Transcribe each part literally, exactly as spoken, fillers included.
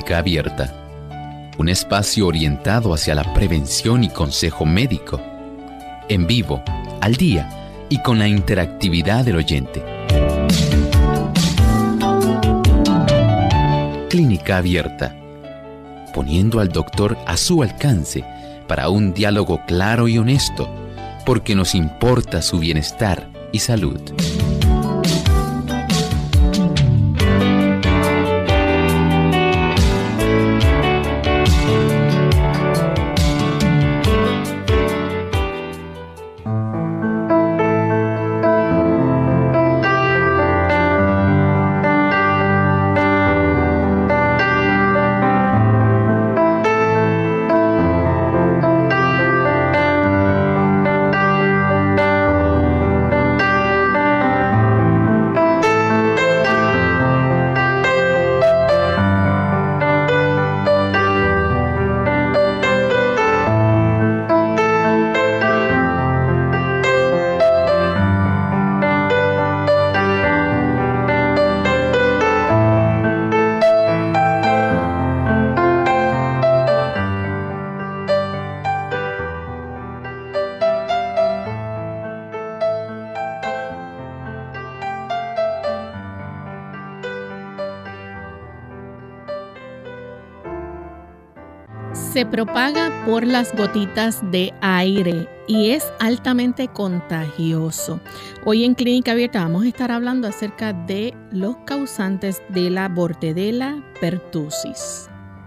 Clínica Abierta, un espacio orientado hacia la prevención y consejo médico, en vivo, al día y con la interactividad del oyente. Clínica Abierta, poniendo al doctor a su alcance para un diálogo claro y honesto, porque nos importa su bienestar y salud. Se propaga por las gotitas de aire y es altamente contagioso. Hoy en Clínica Abierta vamos a estar hablando acerca de los causantes de la Bordetella pertussis.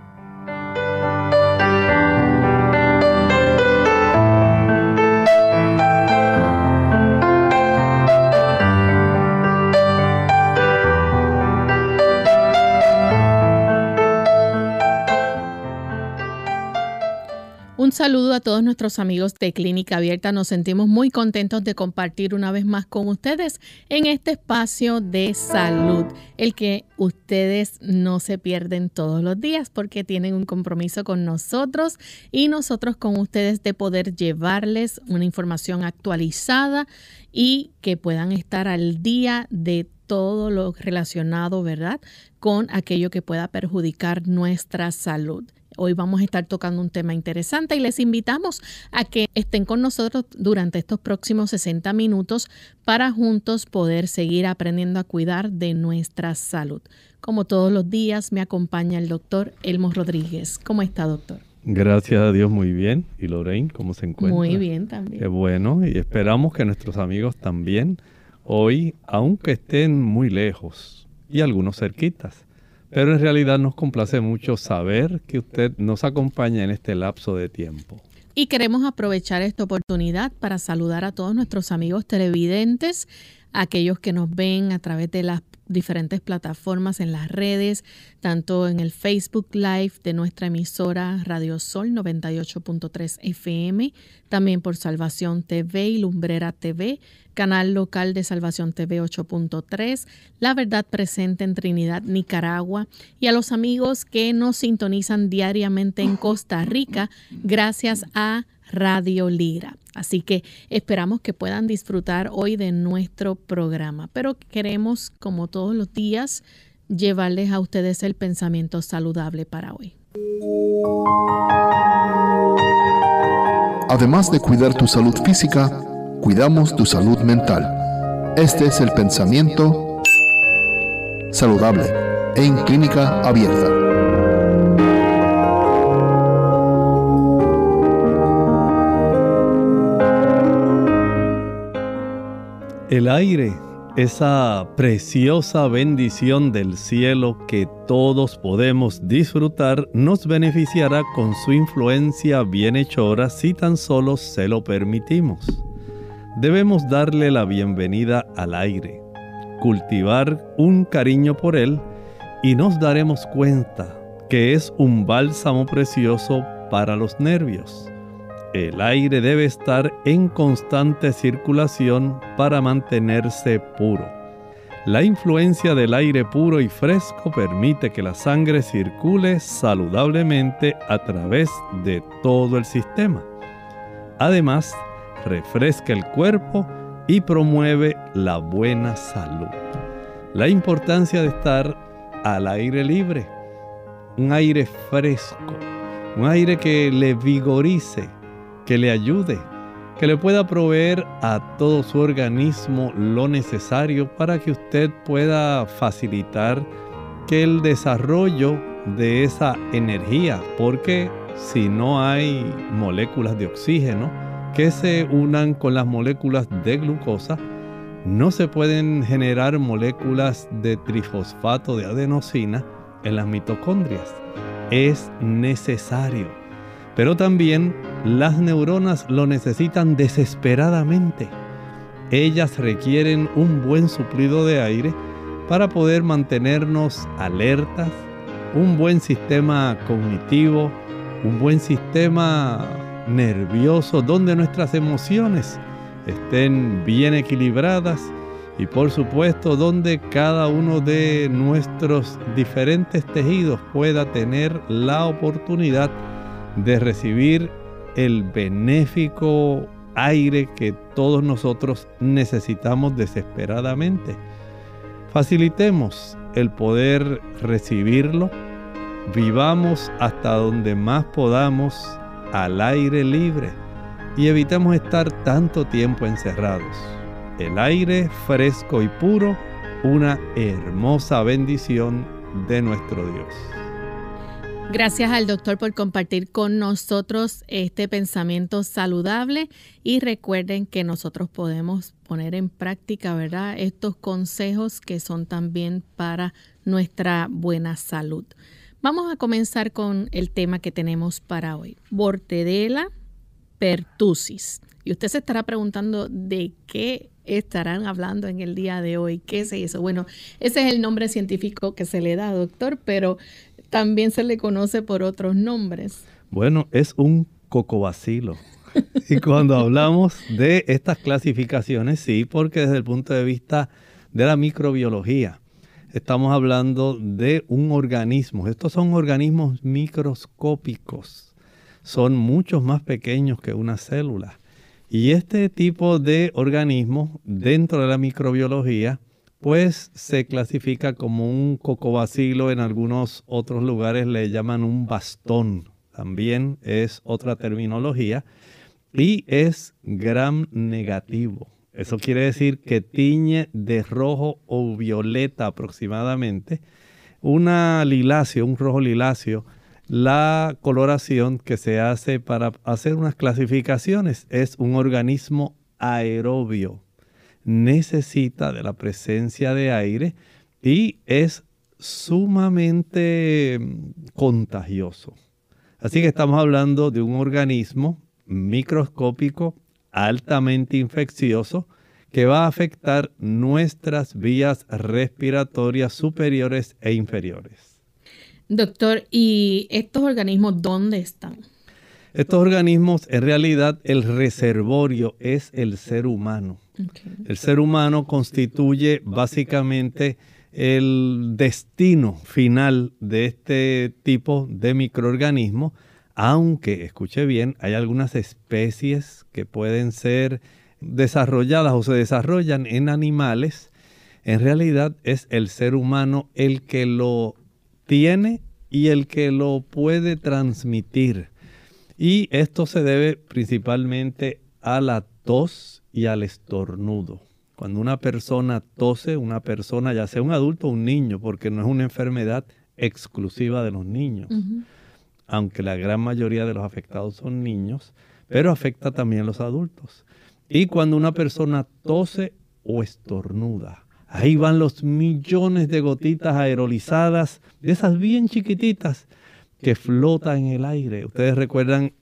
Un saludo a todos nuestros amigos de Clínica Abierta. Nos sentimos muy contentos de compartir una vez más con ustedes en este espacio de salud, el que ustedes no se pierden todos los días porque tienen un compromiso con nosotros y nosotros con ustedes de poder llevarles una información actualizada y que puedan estar al día de todo lo relacionado, ¿verdad?, con aquello que pueda perjudicar nuestra salud. Hoy vamos a estar tocando un tema interesante y les invitamos a que estén con nosotros durante estos próximos sesenta minutos para juntos poder seguir aprendiendo a cuidar de nuestra salud. Como todos los días me acompaña el doctor Elmo Rodríguez. ¿Cómo está, doctor? Gracias a Dios, muy bien. ¿Y Lorraine, cómo se encuentra? Muy bien también. Qué bueno, y esperamos que nuestros amigos también hoy, aunque estén muy lejos y algunos cerquitas, pero en realidad nos complace mucho saber que usted nos acompaña en este lapso de tiempo. Y queremos aprovechar esta oportunidad para saludar a todos nuestros amigos televidentes, aquellos que nos ven a través de las diferentes plataformas en las redes, tanto en el Facebook Live de nuestra emisora Radio Sol noventa y ocho punto tres F M, también por Salvación T V y Lumbrera T V, canal local de Salvación T V ocho punto tres, La Verdad Presente en Trinidad, Nicaragua, y a los amigos que nos sintonizan diariamente en Costa Rica, gracias a Radio Lira. Así que esperamos que puedan disfrutar hoy de nuestro programa, pero queremos, como todos los días, llevarles a ustedes el pensamiento saludable para hoy. Además de cuidar tu salud física, cuidamos tu salud mental. Este es el pensamiento saludable en Clínica Abierta. El aire, esa preciosa bendición del cielo que todos podemos disfrutar, nos beneficiará con su influencia bienhechora si tan solo se lo permitimos. Debemos darle la bienvenida al aire, cultivar un cariño por él y nos daremos cuenta que es un bálsamo precioso para los nervios. El aire debe estar en constante circulación para mantenerse puro. La influencia del aire puro y fresco permite que la sangre circule saludablemente a través de todo el sistema. Además, refresca el cuerpo y promueve la buena salud. La importancia de estar al aire libre. un aire fresco, un aire que le vigorice, que le ayude, que le pueda proveer a todo su organismo lo necesario para que usted pueda facilitar que el desarrollo de esa energía, porque si no hay moléculas de oxígeno que se unan con las moléculas de glucosa, no se pueden generar moléculas de trifosfato de adenosina en las mitocondrias. Es necesario. Pero también las neuronas lo necesitan desesperadamente. Ellas requieren un buen suplido de aire para poder mantenernos alertas, un buen sistema cognitivo, un buen sistema nervioso donde nuestras emociones estén bien equilibradas y por supuesto donde cada uno de nuestros diferentes tejidos pueda tener la oportunidad de recibir el benéfico aire que todos nosotros necesitamos desesperadamente. Facilitemos el poder recibirlo, vivamos hasta donde más podamos al aire libre y evitemos estar tanto tiempo encerrados. El aire fresco y puro, una hermosa bendición de nuestro Dios. Gracias al doctor por compartir con nosotros este pensamiento saludable y recuerden que nosotros podemos poner en práctica, ¿verdad?, estos consejos que son también para nuestra buena salud. Vamos a comenzar con el tema que tenemos para hoy, Bordetella pertussis. Y usted se estará preguntando de qué estarán hablando en el día de hoy, qué es eso. Bueno, ese es el nombre científico que se le da, doctor, pero también se le conoce por otros nombres. Bueno, es un cocobacilo. Y cuando hablamos de estas clasificaciones, sí, porque desde el punto de vista de la microbiología, estamos hablando de un organismo. Estos son organismos microscópicos. Son muchos más pequeños que una célula. Y este tipo de organismos dentro de la microbiología, pues se clasifica como un cocobacilo. En algunos otros lugares le llaman un bastón. También es otra terminología. Y es gram negativo. Eso quiere decir que tiñe de rojo o violeta aproximadamente. Una liláceo, un rojo liláceo. La coloración que se hace para hacer unas clasificaciones es un organismo aerobio. Necesita de la presencia de aire y es sumamente contagioso. Así que estamos hablando de un organismo microscópico altamente infeccioso que va a afectar nuestras vías respiratorias superiores e inferiores. Doctor, ¿y estos organismos dónde están? Estos organismos, en realidad, el reservorio es el ser humano. Okay. El ser humano constituye básicamente el destino final de este tipo de microorganismo, aunque, escuche bien, hay algunas especies que pueden ser desarrolladas o se desarrollan en animales. En realidad es el ser humano el que lo tiene y el que lo puede transmitir. Y esto se debe principalmente a la tos y al estornudo. Cuando una persona tose, una persona, ya sea un adulto o un niño, porque no es una enfermedad exclusiva de los niños, uh-huh. aunque la gran mayoría de los afectados son niños, pero afecta también a los adultos. Y cuando una persona tose o estornuda, ahí van los millones de gotitas aerolizadas, de esas bien chiquititas, que flotan en el aire. Ustedes recuerdan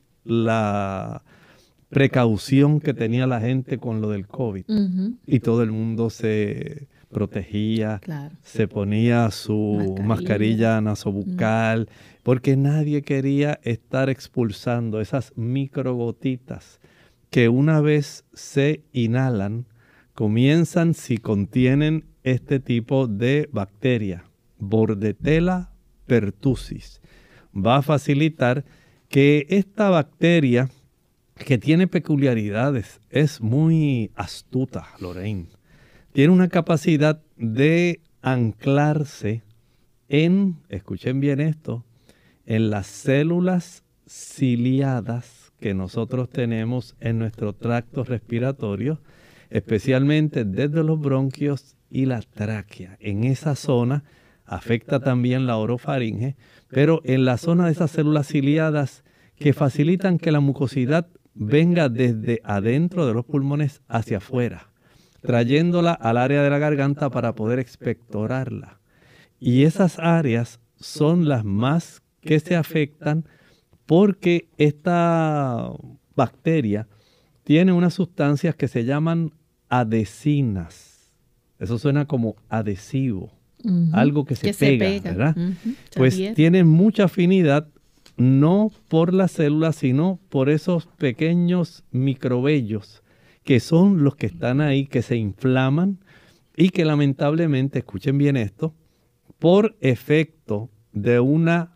la precaución que tenía la gente con lo del COVID. Uh-huh. Y todo el mundo se protegía, claro. se ponía su mascarilla, mascarilla nasobucal, uh-huh. porque nadie quería estar expulsando esas microgotitas que una vez se inhalan, comienzan, si contienen este tipo de bacteria, Bordetella pertussis, va a facilitar que esta bacteria, que tiene peculiaridades, es muy astuta, Lorraine. Tiene una capacidad de anclarse en, escuchen bien esto, en las células ciliadas que nosotros tenemos en nuestro tracto respiratorio, especialmente desde los bronquios y la tráquea. En esa zona afecta también la orofaringe, pero en la zona de esas células ciliadas que facilitan que la mucosidad venga desde adentro de los pulmones hacia afuera, trayéndola al área de la garganta para poder expectorarla. Y esas áreas son las más que se afectan porque esta bacteria tiene unas sustancias que se llaman adhesinas. Eso suena como adhesivo, uh-huh. algo que se que pega, se pega, ¿verdad? Uh-huh. Pues tienen mucha afinidad, no por las células, sino por esos pequeños microvellos que son los que están ahí, que se inflaman y que lamentablemente, escuchen bien esto, por efecto de una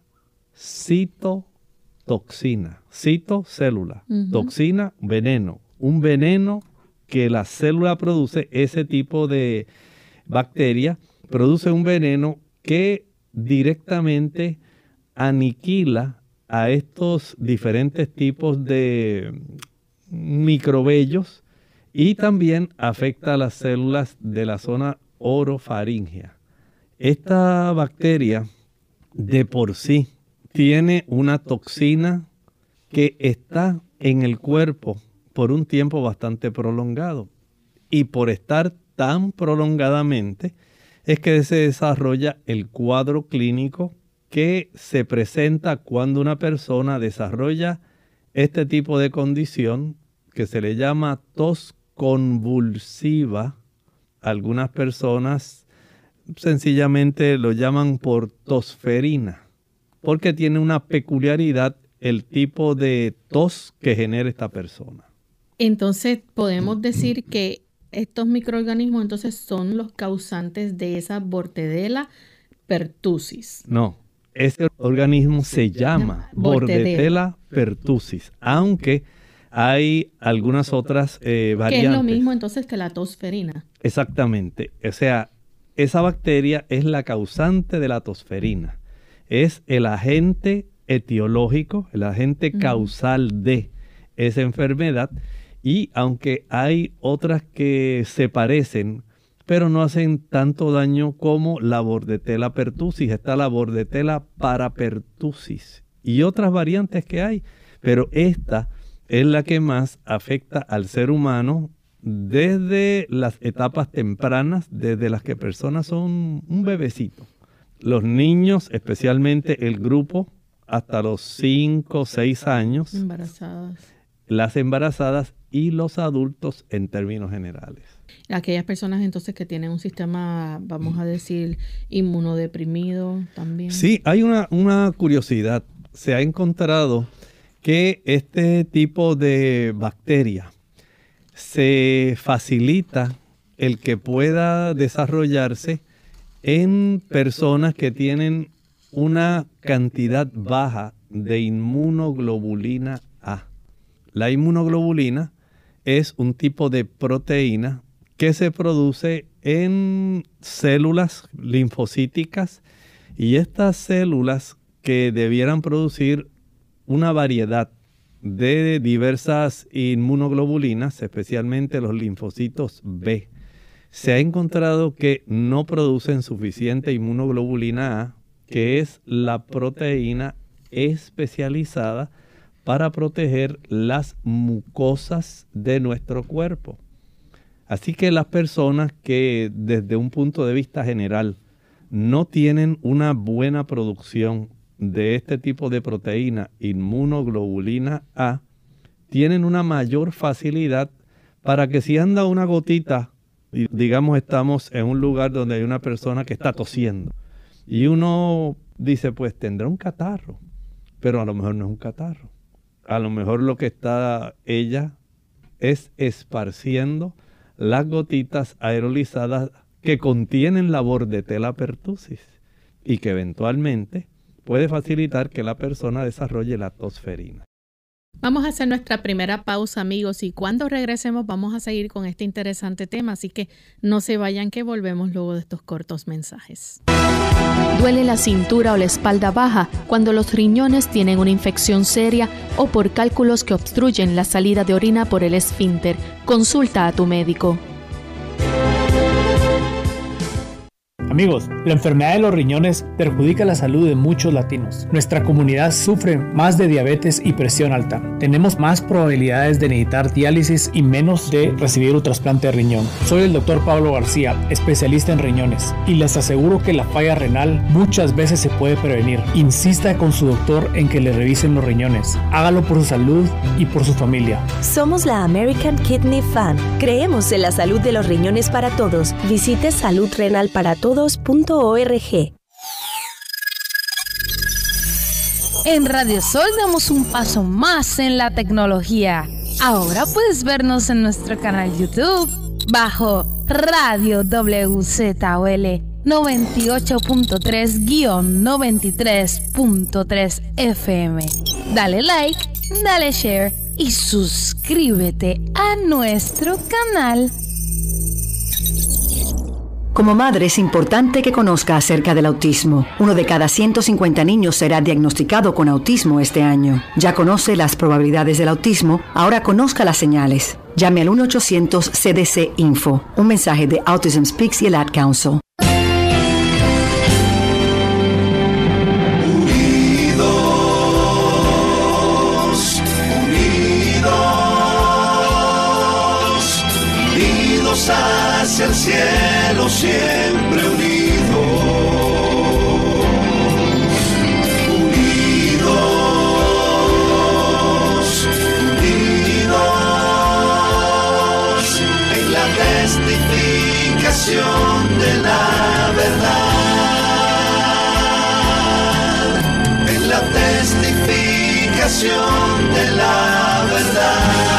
citotoxina, citocélula, uh-huh. toxina, veneno, un veneno que la célula produce, ese tipo de bacteria produce un veneno que directamente aniquila a estos diferentes tipos de microvellos y también afecta a las células de la zona orofaringea. Esta bacteria de por sí tiene una toxina que está en el cuerpo por un tiempo bastante prolongado. Y por estar tan prolongadamente es que se desarrolla el cuadro clínico que se presenta cuando una persona desarrolla este tipo de condición que se le llama tos convulsiva. Algunas personas sencillamente lo llaman por tosferina, porque tiene una peculiaridad el tipo de tos que genera esta persona. Entonces, podemos decir que estos microorganismos entonces son los causantes de esa Bordetella pertussis. No, ese organismo se llama Bordetella pertussis, aunque hay algunas otras eh, variantes. Que es lo mismo entonces que la tosferina. Exactamente, o sea, esa bacteria es la causante de la tosferina. Es el agente etiológico, el agente causal de esa enfermedad. Y aunque hay otras que se parecen, pero no hacen tanto daño como la Bordetella pertussis, está la Bordetella parapertussis y otras variantes que hay. Pero esta es la que más afecta al ser humano desde las etapas tempranas, desde las que personas son un bebecito. Los niños, especialmente el grupo hasta los cinco o seis años. Embarazadas. Las embarazadas y los adultos en términos generales. Aquellas personas entonces que tienen un sistema, vamos a decir, inmunodeprimido también. Sí, hay una, una curiosidad. Se ha encontrado que este tipo de bacteria se facilita el que pueda desarrollarse en personas que tienen una cantidad baja de inmunoglobulina A. La inmunoglobulina es un tipo de proteína que se produce en células linfocíticas y estas células que debieran producir una variedad de diversas inmunoglobulinas, especialmente los linfocitos B. Se ha encontrado que no producen suficiente inmunoglobulina A, que es la proteína especializada para proteger las mucosas de nuestro cuerpo. Así que las personas que desde un punto de vista general no tienen una buena producción de este tipo de proteína, inmunoglobulina A, tienen una mayor facilidad para que si anda una gotita, y digamos estamos en un lugar donde hay una persona que está tosiendo, y uno dice, pues tendrá un catarro, pero a lo mejor no es un catarro. A lo mejor lo que está ella es esparciendo las gotitas aerolizadas que contienen la Bordetella pertussis y que eventualmente puede facilitar que la persona desarrolle la tosferina. Vamos a hacer nuestra primera pausa, amigos, y cuando regresemos vamos a seguir con este interesante tema, así que no se vayan, que volvemos luego de estos cortos mensajes. ¿Duele la cintura o la espalda baja cuando los riñones tienen una infección seria o por cálculos que obstruyen la salida de orina por el esfínter? Consulta a tu médico. Amigos, la enfermedad de los riñones perjudica la salud de muchos latinos. Nuestra comunidad sufre más de diabetes y presión alta. Tenemos más probabilidades de necesitar diálisis y menos de recibir un trasplante de riñón. Soy el doctor Pablo García, especialista en riñones, y les aseguro que la falla renal muchas veces se puede prevenir. Insista con su doctor en que le revisen los riñones. Hágalo por su salud y por su familia. Somos la American Kidney Fund. Creemos en la salud de los riñones para todos. Visite salud renal para todos punto org. En Radio Sol damos un paso más en la tecnología. Ahora puedes vernos en nuestro canal YouTube bajo Radio W Z O L noventa y ocho punto tres noventa y tres punto tres F M. Dale like, dale share y suscríbete a nuestro canal. Como madre es importante que conozca acerca del autismo. Uno de cada ciento cincuenta niños será diagnosticado con autismo este año. Ya conoce las probabilidades del autismo, ahora conozca las señales. Llame al uno ochocientos C D C Info. Un mensaje de Autism Speaks y el Ad Council. Unidos, unidos, unidos hacia el cielo, siempre unidos, unidos, unidos, en la testificación de la verdad, en la testificación de la verdad.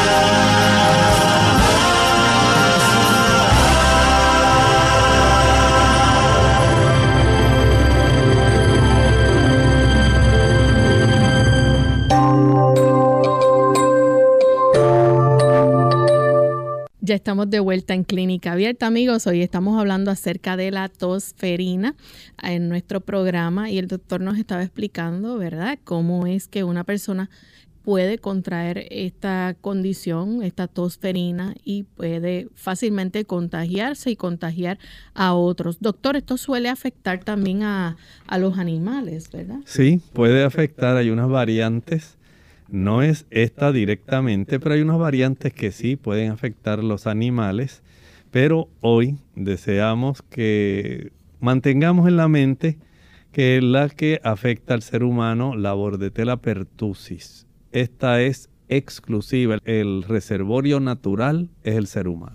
Ya estamos de vuelta en Clínica Abierta, amigos. Hoy estamos hablando acerca de la tosferina en nuestro programa y el doctor nos estaba explicando, ¿verdad?, cómo es que una persona puede contraer esta condición, esta tosferina, y puede fácilmente contagiarse y contagiar a otros. Doctor, esto suele afectar también a, a los animales, ¿verdad? Sí, puede afectar. Hay unas variantes. No es esta directamente, pero hay unas variantes que sí pueden afectar los animales. Pero hoy deseamos que mantengamos en la mente que la que afecta al ser humano, la Bordetella pertussis, esta es exclusiva. El reservorio natural es el ser humano.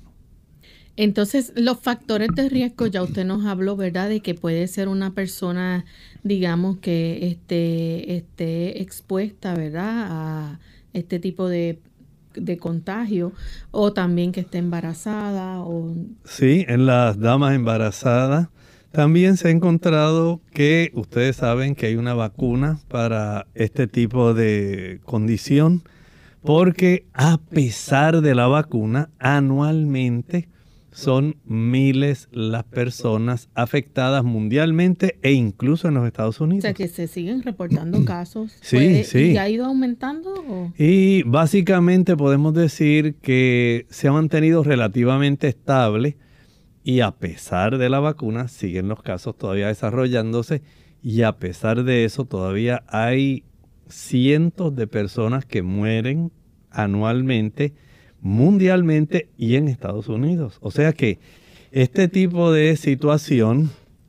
Entonces, los factores de riesgo, ya usted nos habló, ¿verdad?, de que puede ser una persona, digamos, que esté, esté expuesta, ¿verdad?, a este tipo de, de contagio, o también que esté embarazada. O... Sí, en las damas embarazadas también se ha encontrado que ustedes saben que hay una vacuna para este tipo de condición, porque a pesar de la vacuna, anualmente son miles las personas afectadas mundialmente e incluso en los Estados Unidos. O sea, que se siguen reportando casos. Sí, ¿Puede, sí. ¿Y ha ido aumentando? ¿O? Y básicamente podemos decir que se ha mantenido relativamente estable y a pesar de la vacuna siguen los casos todavía desarrollándose y a pesar de eso todavía hay cientos de personas que mueren anualmente mundialmente y en Estados Unidos. O sea que este tipo de situación,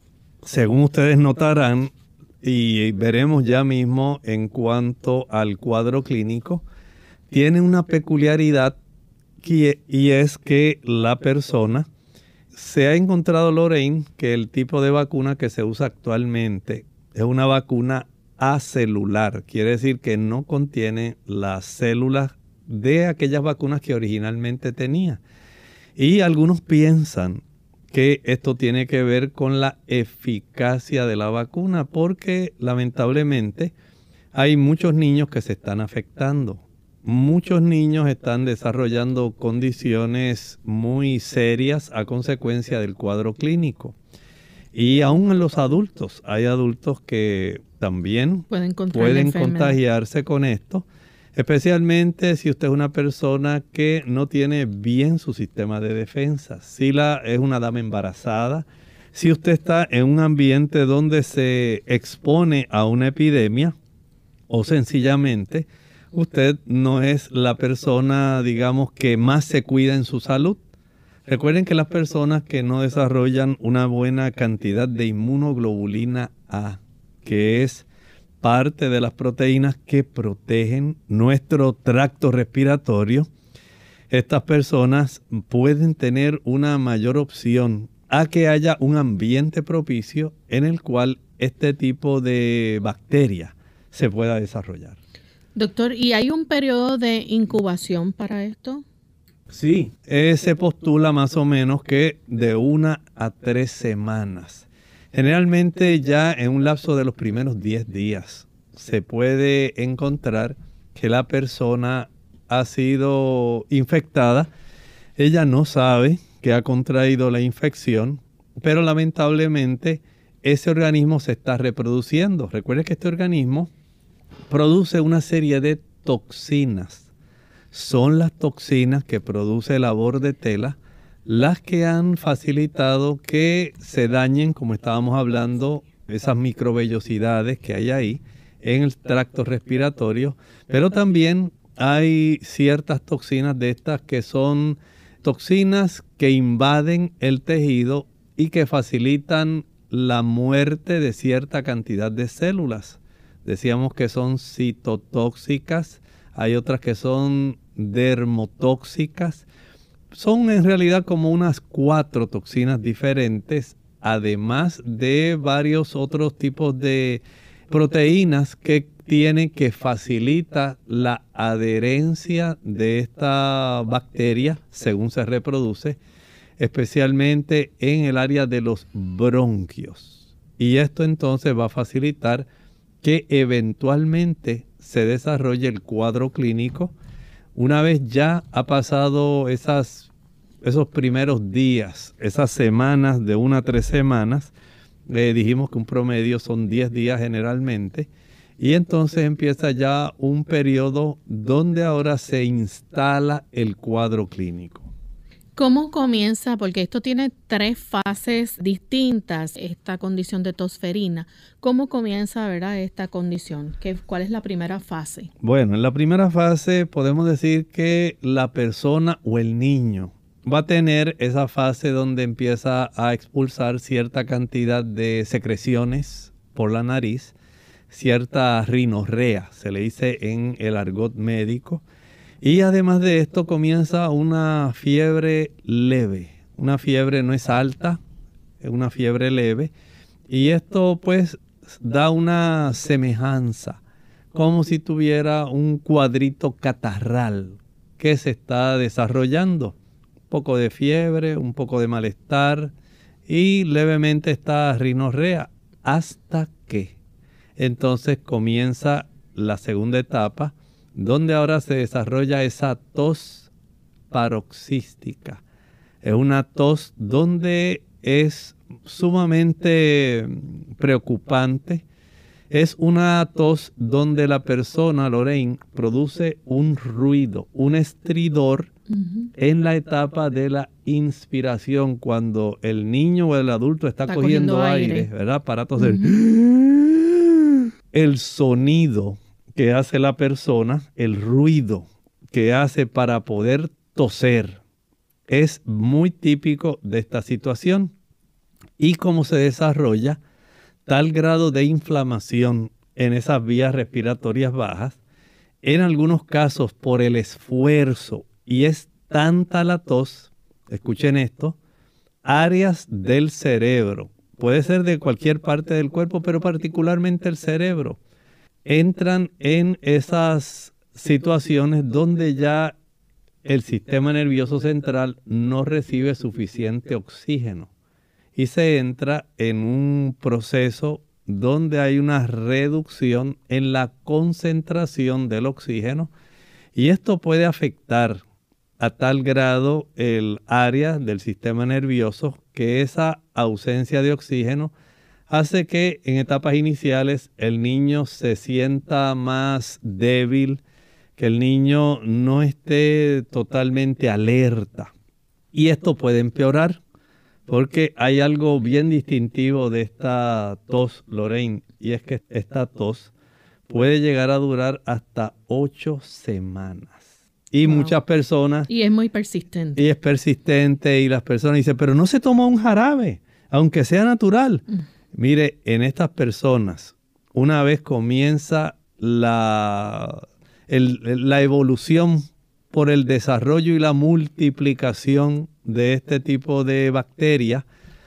según ustedes notarán y veremos ya mismo en cuanto al cuadro clínico, tiene una peculiaridad y es que la persona se ha encontrado, Lorraine, que el tipo de vacuna que se usa actualmente es una vacuna acelular. Quiere decir que no contiene las células de aquellas vacunas que originalmente tenía. Y algunos piensan que esto tiene que ver con la eficacia de la vacuna, porque lamentablemente hay muchos niños que se están afectando. muchos niños están desarrollando condiciones muy serias a consecuencia del cuadro clínico. Y aún en los adultos, hay adultos que también pueden, pueden contagiarse con esto, especialmente si usted es una persona que no tiene bien su sistema de defensa. Si la, es una dama embarazada, si usted está en un ambiente donde se expone a una epidemia, o sencillamente usted no es la persona, digamos, que más se cuida en su salud. Recuerden que las personas que no desarrollan una buena cantidad de inmunoglobulina A, que es parte de las proteínas que protegen nuestro tracto respiratorio, estas personas pueden tener una mayor opción a que haya un ambiente propicio en el cual este tipo de bacteria se pueda desarrollar. Doctor, ¿y hay un periodo de incubación para esto? Sí, eh, se postula más o menos que de una a tres semanas. Generalmente ya en un lapso de los primeros diez días se puede encontrar que la persona ha sido infectada. Ella no sabe que ha contraído la infección, pero lamentablemente ese organismo se está reproduciendo. Recuerde que este organismo produce una serie de toxinas. Son las toxinas que produce la bordetela las que han facilitado que se dañen, como estábamos hablando, esas microvellosidades que hay ahí en el tracto respiratorio, pero también hay ciertas toxinas de estas que son toxinas que invaden el tejido y que facilitan la muerte de cierta cantidad de células. Decíamos que son citotóxicas, hay otras que son dermotóxicas. Son en realidad como unas cuatro toxinas diferentes, además de varios otros tipos de proteínas que tienen que facilitar la adherencia de esta bacteria según se reproduce, especialmente en el área de los bronquios. Y esto entonces va a facilitar que eventualmente se desarrolle el cuadro clínico. Una vez ya ha pasado esas, esos primeros días, esas semanas de una a tres semanas, eh, dijimos que un promedio son diez días generalmente, y entonces empieza ya un periodo donde ahora se instala el cuadro clínico. ¿Cómo comienza? Porque esto tiene tres fases distintas, esta condición de tosferina. ¿Cómo comienza, verdad, esta condición? ¿Qué, ¿Cuál es la primera fase? Bueno, en la primera fase podemos decir que la persona o el niño va a tener esa fase donde empieza a expulsar cierta cantidad de secreciones por la nariz, cierta rinorrea, se le dice en el argot médico. Y además de esto comienza una fiebre leve. Una fiebre no es alta, es una fiebre leve. Y esto pues da una semejanza, como si tuviera un cuadrito catarral que se está desarrollando. Un poco de fiebre, un poco de malestar y levemente esta rinorrea. Hasta que entonces comienza la segunda etapa, donde ahora se desarrolla esa tos paroxística. Es una tos donde es sumamente preocupante. Es una tos donde la persona, Lorraine, produce un ruido, un estridor uh-huh. en la etapa de la inspiración, cuando el niño o el adulto está, está cogiendo, cogiendo aire, aire, ¿verdad? Para toser. Uh-huh. El sonido que hace la persona, el ruido que hace para poder toser, es muy típico de esta situación. Y cómo se desarrolla tal grado de inflamación en esas vías respiratorias bajas, en algunos casos por el esfuerzo, y es tanta la tos, escuchen esto, áreas del cerebro, puede ser de cualquier parte del cuerpo, pero particularmente el cerebro, entran en esas situaciones donde ya el sistema nervioso central no recibe suficiente oxígeno y se entra en un proceso donde hay una reducción en la concentración del oxígeno Y esto puede afectar a tal grado el área del sistema nervioso que esa ausencia de oxígeno hace que en etapas iniciales el niño se sienta más débil, que el niño no esté totalmente alerta. Y esto puede empeorar porque hay algo bien distintivo de esta tos, Lorraine, y es que esta tos puede llegar a durar hasta ocho semanas. Y wow. muchas personas... Y es muy persistente. Y es persistente y las personas dicen, pero no se toma un jarabe, aunque sea natural. Mm. Mire, en estas personas, una vez comienza la, el, la evolución por el desarrollo y la multiplicación de este tipo de bacterias,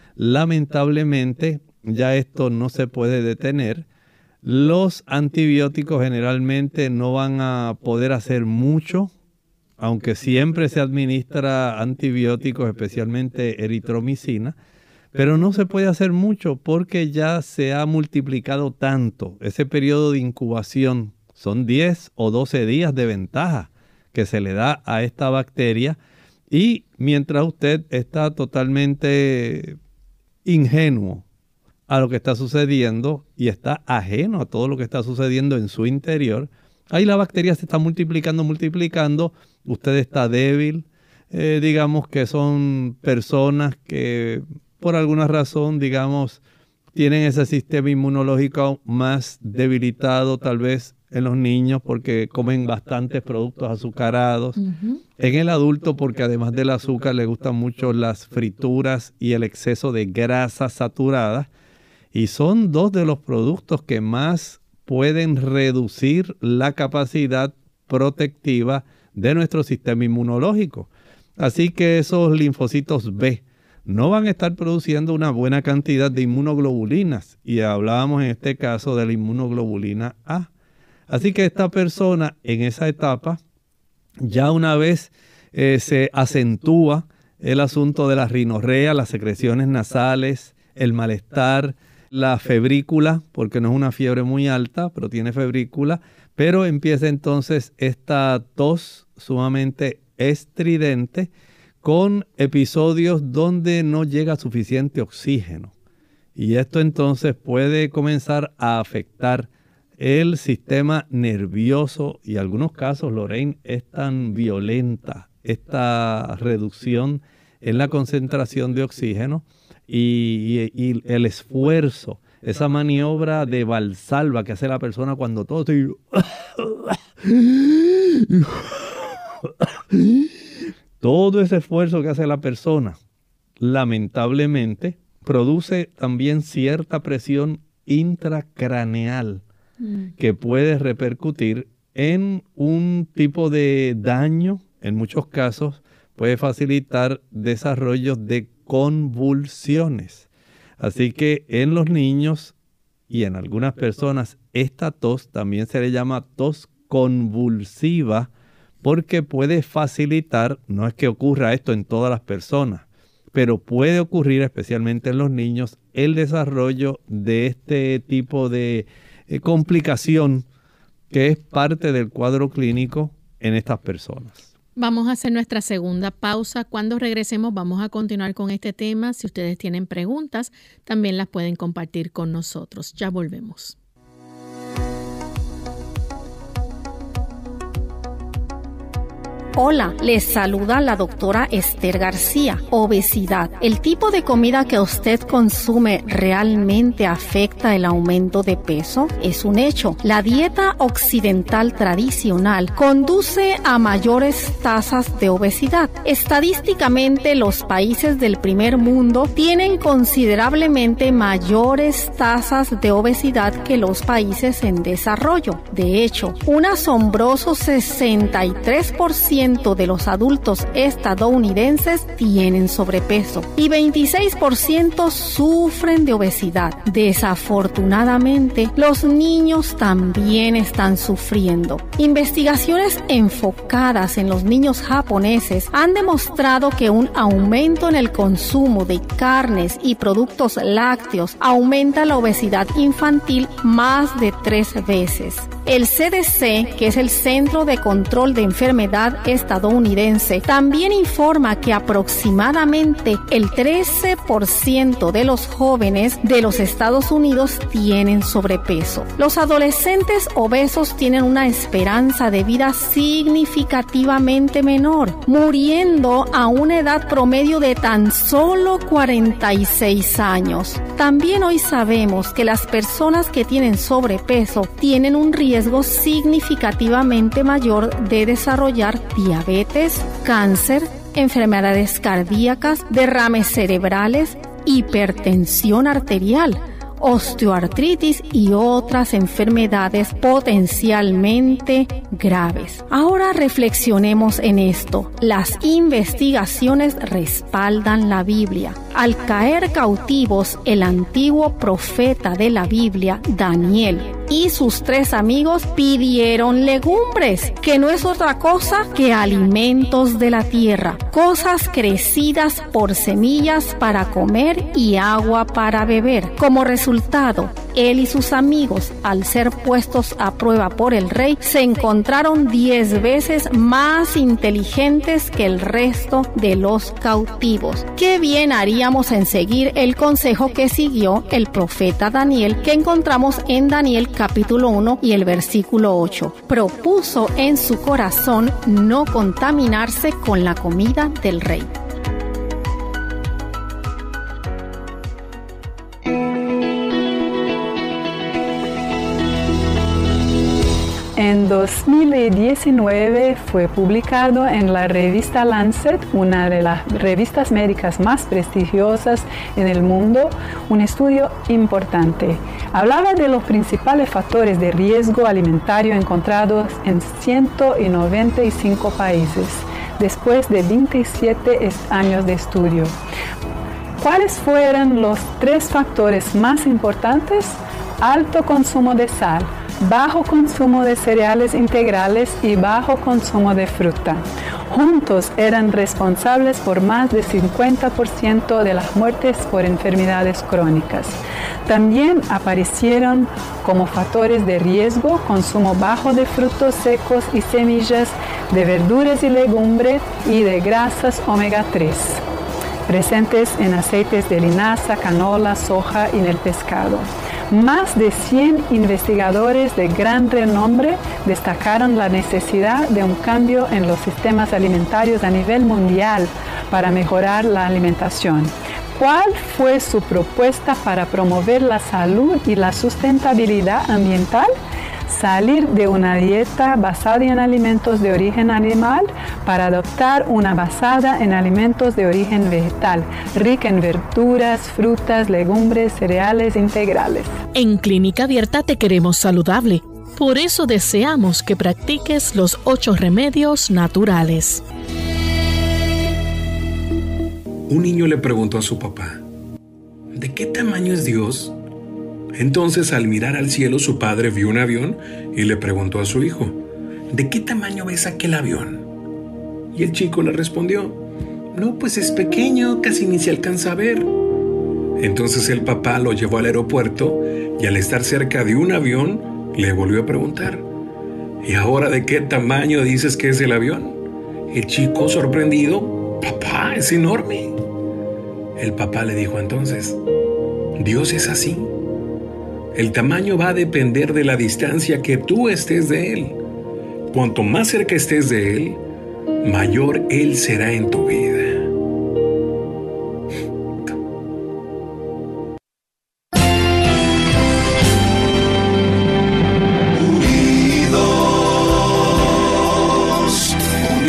lamentablemente ya esto no se puede detener. Los antibióticos generalmente no van a poder hacer mucho, aunque siempre se administra antibióticos, especialmente eritromicina, pero no se puede hacer mucho porque ya se ha multiplicado tanto. Ese periodo de incubación son diez o doce días de ventaja que se le da a esta bacteria. Y mientras usted está totalmente ingenuo a lo que está sucediendo y está ajeno a todo lo que está sucediendo en su interior, ahí la bacteria se está multiplicando, multiplicando. Usted está débil. Eh, digamos que son personas que por alguna razón, digamos, tienen ese sistema inmunológico más debilitado, tal vez en los niños porque comen bastantes productos azucarados. Uh-huh. En el adulto porque además del azúcar le gustan mucho las frituras y el exceso de grasas saturadas. Y son dos de los productos que más pueden reducir la capacidad protectiva de nuestro sistema inmunológico. Así que esos linfocitos B no van a estar produciendo una buena cantidad de inmunoglobulinas. Y hablábamos en este caso de la inmunoglobulina A. Así que esta persona en esa etapa, ya una vez eh, se acentúa el asunto de la rinorrea, las secreciones nasales, el malestar, la febrícula, porque no es una fiebre muy alta, pero tiene febrícula, pero empieza entonces esta tos sumamente estridente con episodios donde no llega suficiente oxígeno. Y esto entonces puede comenzar a afectar el sistema nervioso y en algunos casos, Lorraine, es tan violenta esta reducción en la concentración de oxígeno y, y, y el esfuerzo, esa maniobra de Valsalva que hace la persona cuando todo se... Todo ese esfuerzo que hace la persona, lamentablemente, produce también cierta presión intracraneal mm. que puede repercutir en un tipo de daño. En muchos casos puede facilitar desarrollos de convulsiones. Así que en los niños y en algunas personas esta tos también se le llama tos convulsiva, porque puede facilitar, no es que ocurra esto en todas las personas, pero puede ocurrir especialmente en los niños el desarrollo de este tipo de eh, complicación que es parte del cuadro clínico en estas personas. Vamos a hacer nuestra segunda pausa. Cuando regresemos vamos a continuar con este tema. Si ustedes tienen preguntas, también las pueden compartir con nosotros. Ya volvemos. Hola, les saluda la doctora Esther García. Obesidad. ¿El tipo de comida que usted consume realmente afecta el aumento de peso? Es un hecho. La dieta occidental tradicional conduce a mayores tasas de obesidad. Estadísticamente, los países del primer mundo tienen considerablemente mayores tasas de obesidad que los países en desarrollo. De hecho, un asombroso sesenta y tres por ciento de los adultos estadounidenses tienen sobrepeso y veintiséis por ciento sufren de obesidad. Desafortunadamente, los niños también están sufriendo. Investigaciones enfocadas en los niños japoneses han demostrado que un aumento en el consumo de carnes y productos lácteos aumenta la obesidad infantil más de tres veces. El C D C, que es el Centro de Control de Enfermedad estadounidense, también informa que aproximadamente el trece por ciento de los jóvenes de los Estados Unidos tienen sobrepeso. Los adolescentes obesos tienen una esperanza de vida significativamente menor, muriendo a una edad promedio de tan solo cuarenta y seis años. También hoy sabemos que las personas que tienen sobrepeso tienen un riesgo significativamente mayor de desarrollar diabetes, cáncer, enfermedades cardíacas, derrames cerebrales, hipertensión arterial, osteoartritis y otras enfermedades potencialmente graves. Ahora reflexionemos en esto. Las investigaciones respaldan la Biblia. Al caer cautivos, el antiguo profeta de la Biblia, Daniel, y sus tres amigos pidieron legumbres, que no es otra cosa que alimentos de la tierra, cosas crecidas por semillas para comer y agua para beber. Como resultado, él y sus amigos, al ser puestos a prueba por el rey, se encontraron diez veces más inteligentes que el resto de los cautivos. Qué bien haríamos en seguir el consejo que siguió el profeta Daniel, que encontramos en Daniel capítulo uno y el versículo ocho. Propuso en su corazón no contaminarse con la comida del rey. En dos mil diecinueve fue publicado en la revista Lancet, una de las revistas médicas más prestigiosas en el mundo, un estudio importante. Hablaba de los principales factores de riesgo alimentario encontrados en ciento noventa y cinco países, después de veintisiete años de estudio. ¿Cuáles fueron los tres factores más importantes? Alto consumo de sal, bajo consumo de cereales integrales y bajo consumo de fruta. Juntos eran responsables por más del cincuenta por ciento de las muertes por enfermedades crónicas. También aparecieron como factores de riesgo consumo bajo de frutos secos y semillas, de verduras y legumbres y de grasas omega tres, presentes en aceites de linaza, canola, soja y en el pescado. Más de cien investigadores de gran renombre destacaron la necesidad de un cambio en los sistemas alimentarios a nivel mundial para mejorar la alimentación. ¿Cuál fue su propuesta para promover la salud y la sustentabilidad ambiental? Salir de una dieta basada en alimentos de origen animal para adoptar una basada en alimentos de origen vegetal, rica en verduras, frutas, legumbres, cereales integrales. En Clínica Abierta te queremos saludable. Por eso deseamos que practiques los ocho remedios naturales. Un niño le preguntó a su papá, ¿de qué tamaño es Dios? Entonces, al mirar al cielo, su padre vio un avión y le preguntó a su hijo, ¿de qué tamaño ves aquel avión? Y el chico le respondió, no, pues es pequeño, casi ni se alcanza a ver. Entonces el papá lo llevó al aeropuerto y al estar cerca de un avión, le volvió a preguntar, ¿y ahora de qué tamaño dices que es el avión? El chico, sorprendido, papá, es enorme. El papá le dijo entonces, Dios es así. El tamaño va a depender de la distancia que tú estés de Él. Cuanto más cerca estés de Él, mayor Él será en tu vida. Unidos,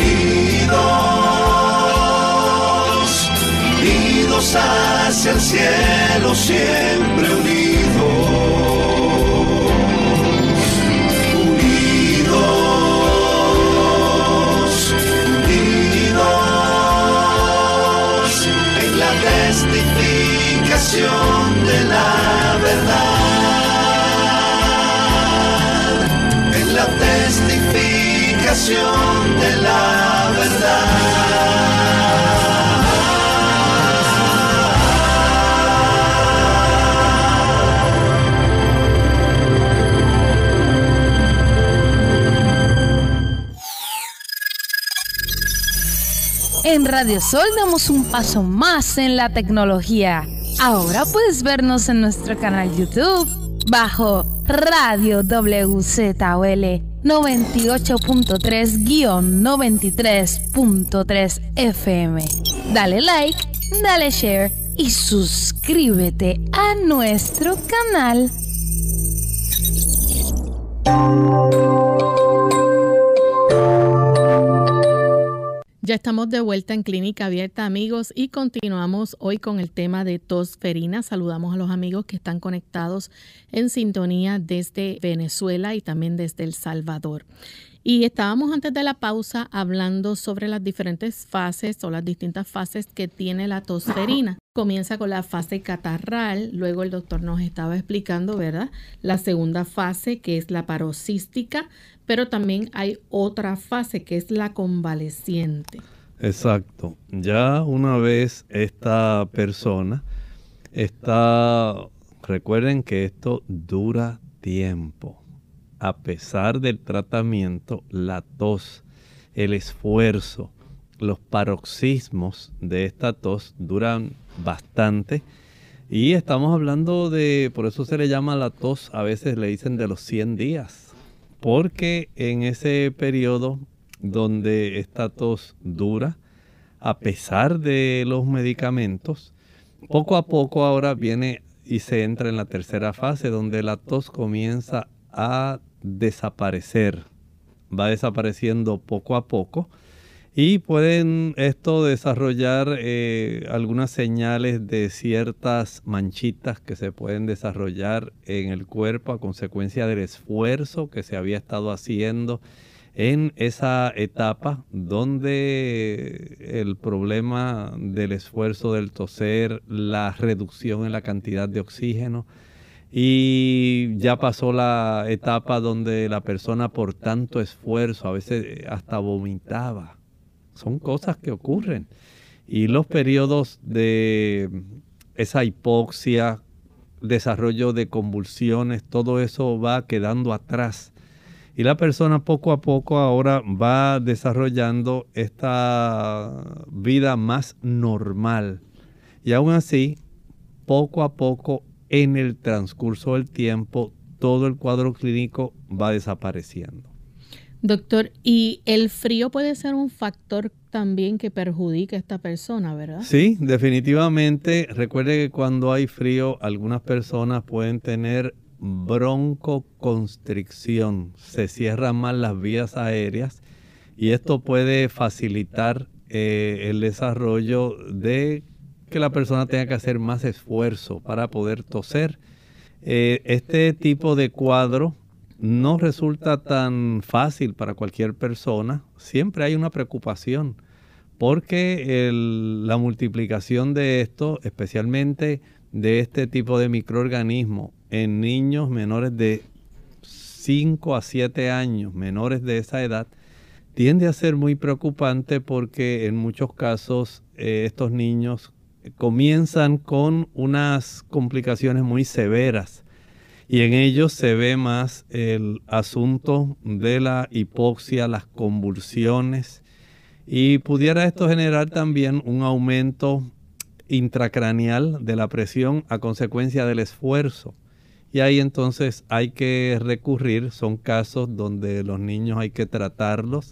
unidos, unidos hacia el cielo, siempre unidos. De la verdad, en la testificación de la verdad. En Radio Sol damos un paso más en la tecnología. Ahora puedes vernos en nuestro canal YouTube bajo Radio W Z O L noventa y ocho punto tres guión noventa y tres punto tres F M. Dale like, dale share y suscríbete a nuestro canal. Ya estamos de vuelta en Clínica Abierta, amigos, y continuamos hoy con el tema de tosferina. Saludamos a los amigos que están conectados en sintonía desde Venezuela y también desde El Salvador. Y estábamos antes de la pausa hablando sobre las diferentes fases o las distintas fases que tiene la tosferina. Comienza con la fase catarral, luego el doctor nos estaba explicando, ¿verdad? La segunda fase, que es la paroxística, pero también hay otra fase que es la convaleciente. Exacto. Ya una vez esta persona está, recuerden que esto dura tiempo. A pesar del tratamiento, la tos, el esfuerzo, los paroxismos de esta tos duran bastante. Y estamos hablando de, por eso se le llama la tos, a veces le dicen de los cien días. Porque en ese periodo donde esta tos dura, a pesar de los medicamentos, poco a poco ahora viene y se entra en la tercera fase donde la tos comienza a desaparecer. Va desapareciendo poco a poco y pueden esto desarrollar eh, algunas señales de ciertas manchitas que se pueden desarrollar en el cuerpo a consecuencia del esfuerzo que se había estado haciendo en esa etapa donde el problema del esfuerzo del toser, la reducción en la cantidad de oxígeno, y ya pasó la etapa donde la persona por tanto esfuerzo a veces hasta vomitaba. Son cosas que ocurren. Y los periodos de esa hipoxia, desarrollo de convulsiones, todo eso va quedando atrás. Y la persona poco a poco ahora va desarrollando esta vida más normal. Y aún así, poco a poco, en el transcurso del tiempo, todo el cuadro clínico va desapareciendo. Doctor, ¿y el frío puede ser un factor también que perjudica a esta persona, verdad? Sí, definitivamente. Recuerde que cuando hay frío, algunas personas pueden tener broncoconstricción. Se cierran más las vías aéreas y esto puede facilitar eh, el desarrollo de que la persona tenga que hacer más esfuerzo para poder toser. Eh, este tipo de cuadro no resulta tan fácil para cualquier persona. Siempre hay una preocupación porque el, la multiplicación de esto, especialmente de este tipo de microorganismo en niños menores de cinco a siete años, menores de esa edad, tiende a ser muy preocupante porque en muchos casos eh, estos niños comienzan con unas complicaciones muy severas y en ellos se ve más el asunto de la hipoxia, las convulsiones, y pudiera esto generar también un aumento intracraneal de la presión a consecuencia del esfuerzo. Y ahí entonces hay que recurrir, son casos donde los niños hay que tratarlos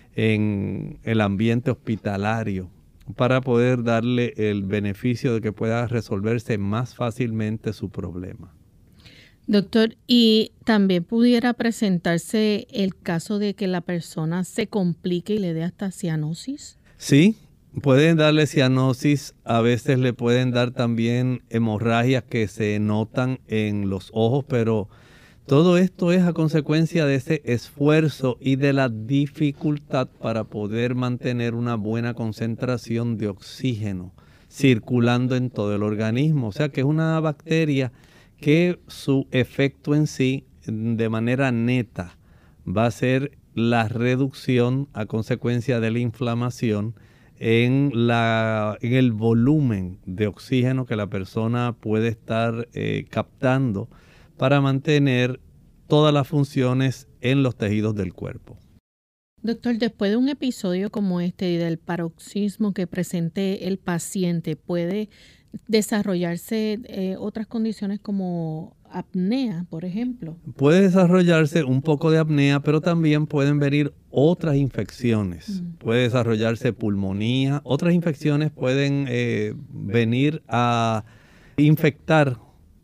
en el ambiente hospitalario para poder darle el beneficio de que pueda resolverse más fácilmente su problema. Doctor, ¿y también pudiera presentarse el caso de que la persona se complique y le dé hasta cianosis? Sí, pueden darle cianosis, a veces le pueden dar también hemorragias que se notan en los ojos, pero todo esto es a consecuencia de ese esfuerzo y de la dificultad para poder mantener una buena concentración de oxígeno circulando en todo el organismo. O sea que es una bacteria que su efecto en sí, de manera neta, va a ser la reducción a consecuencia de la inflamación en, la, en el volumen de oxígeno que la persona puede estar eh, captando para mantener todas las funciones en los tejidos del cuerpo. Doctor, después de un episodio como este y del paroxismo que presente el paciente, ¿puede desarrollarse eh, otras condiciones como apnea, por ejemplo? Puede desarrollarse un poco de apnea, pero también pueden venir otras infecciones. Mm. Puede desarrollarse pulmonía. Otras infecciones pueden eh, venir a infectar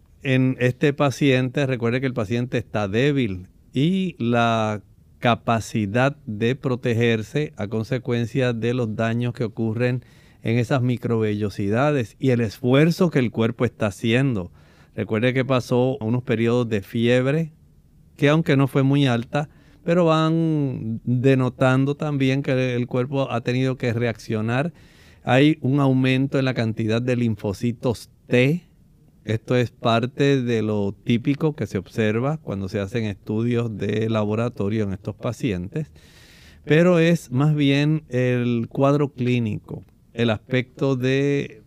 en este paciente. Recuerde que el paciente está débil y la capacidad de protegerse a consecuencia de los daños que ocurren en esas microvellosidades y el esfuerzo que el cuerpo está haciendo. Recuerde que pasó unos periodos de fiebre que, aunque no fue muy alta, pero van denotando también que el cuerpo ha tenido que reaccionar. Hay un aumento en la cantidad de linfocitos T. Esto es parte de lo típico que se observa cuando se hacen estudios de laboratorio en estos pacientes, pero es más bien el cuadro clínico, el aspecto de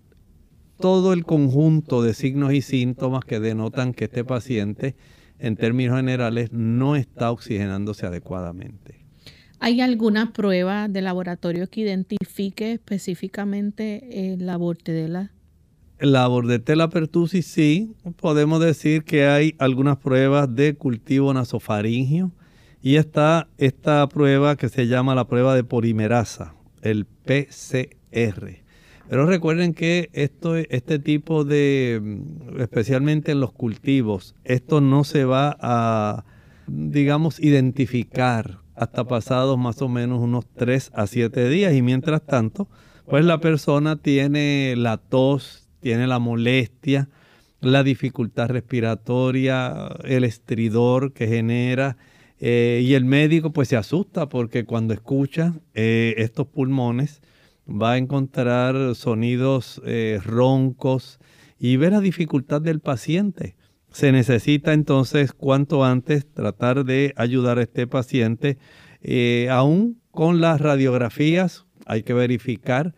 todo el conjunto de signos y síntomas que denotan que este paciente, en términos generales, no está oxigenándose adecuadamente. ¿Hay alguna prueba de laboratorio que identifique específicamente eh, la bordetela? La bordetela pertussis sí, podemos decir que hay algunas pruebas de cultivo nasofaringio y está esta prueba que se llama la prueba de polimerasa, el P C R. Pero recuerden que esto, este tipo de, especialmente en los cultivos, esto no se va a, digamos, identificar hasta pasados más o menos unos tres a siete días y mientras tanto, pues la persona tiene la tos, tiene la molestia, la dificultad respiratoria, el estridor que genera eh, y el médico pues se asusta porque cuando escucha eh, estos pulmones va a encontrar sonidos eh, roncos y ve la dificultad del paciente. Se necesita entonces cuanto antes tratar de ayudar a este paciente. Eh, aún con las radiografías hay que verificar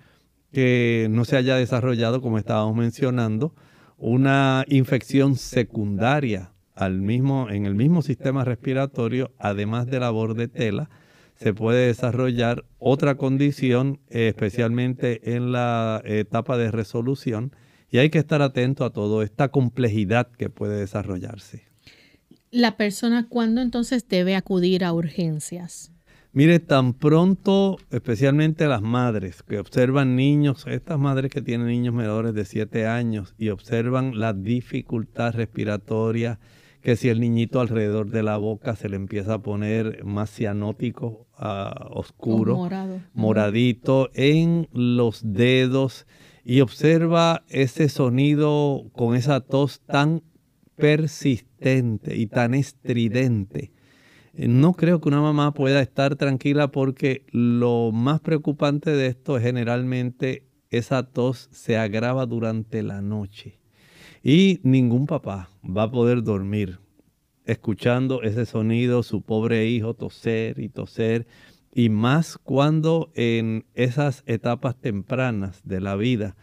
que no se haya desarrollado, como estábamos mencionando, una infección secundaria al mismo, en el mismo sistema respiratorio, además de la bordetela. Se puede desarrollar otra condición, eh, especialmente en la etapa de resolución, y hay que estar atento a toda esta complejidad que puede desarrollarse. ¿La persona cuándo entonces debe acudir a urgencias? Mire, tan pronto, especialmente las madres que observan niños, estas madres que tienen niños menores de siete años y observan la dificultad respiratoria, que si el niñito alrededor de la boca se le empieza a poner más cianótico, uh, oscuro, morado. moradito, en los dedos, y observa ese sonido con esa tos tan persistente y tan estridente. No creo que una mamá pueda estar tranquila porque lo más preocupante de esto es generalmente esa tos se agrava durante la noche y ningún papá va a poder dormir escuchando ese sonido, su pobre hijo toser y toser, y más cuando en esas etapas tempranas de la vida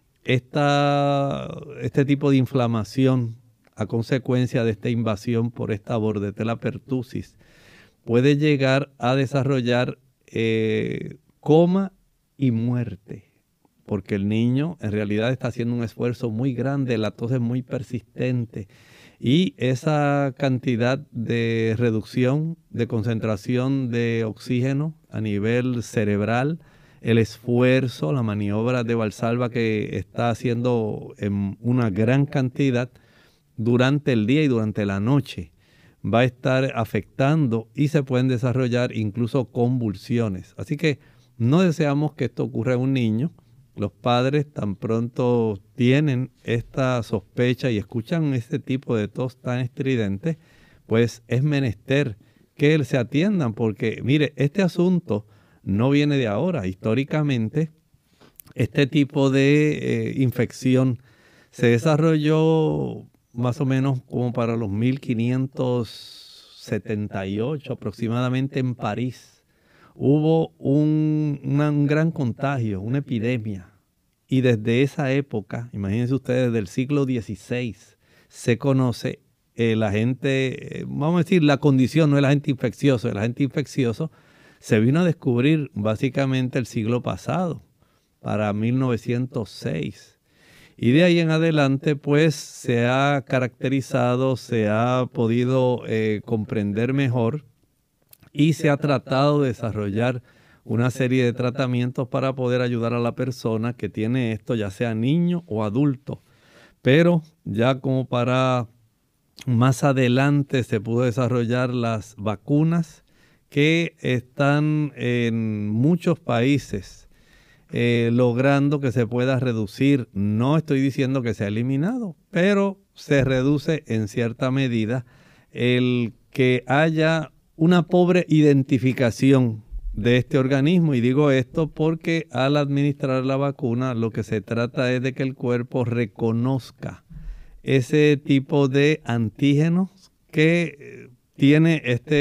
esta, este tipo de inflamación a consecuencia de esta invasión por esta bordetela pertussis puede llegar a desarrollar eh, coma y muerte, porque el niño en realidad está haciendo un esfuerzo muy grande, la tos es muy persistente y esa cantidad de reducción de concentración de oxígeno a nivel cerebral, el esfuerzo, la maniobra de Valsalva que está haciendo en una gran cantidad durante el día y durante la noche, va a estar afectando y se pueden desarrollar incluso convulsiones. Así que no deseamos que esto ocurra en un niño. Los padres tan pronto tienen esta sospecha y escuchan este tipo de tos tan estridente, pues es menester que se atiendan porque, mire, este asunto no viene de ahora. Históricamente, este tipo de eh, infección se desarrolló más o menos como para los mil quinientos setenta y ocho aproximadamente en París. Hubo un, una, un gran contagio, una epidemia. Y desde esa época, imagínense ustedes, del siglo dieciséis, se conoce el agente, eh, vamos a decir, la condición, no el agente infeccioso. El agente infeccioso se vino a descubrir básicamente el siglo pasado, para mil novecientos seis. Y de ahí en adelante, pues, se ha caracterizado, se ha podido eh, comprender mejor y se ha tratado de desarrollar una serie de tratamientos para poder ayudar a la persona que tiene esto, ya sea niño o adulto. Pero ya como para más adelante se pudo desarrollar las vacunas que están en muchos países Eh, logrando que se pueda reducir. No estoy diciendo que sea eliminado, pero se reduce en cierta medida el que haya una pobre identificación de este organismo. Y digo esto porque al administrar la vacuna lo que se trata es de que el cuerpo reconozca ese tipo de antígenos que tiene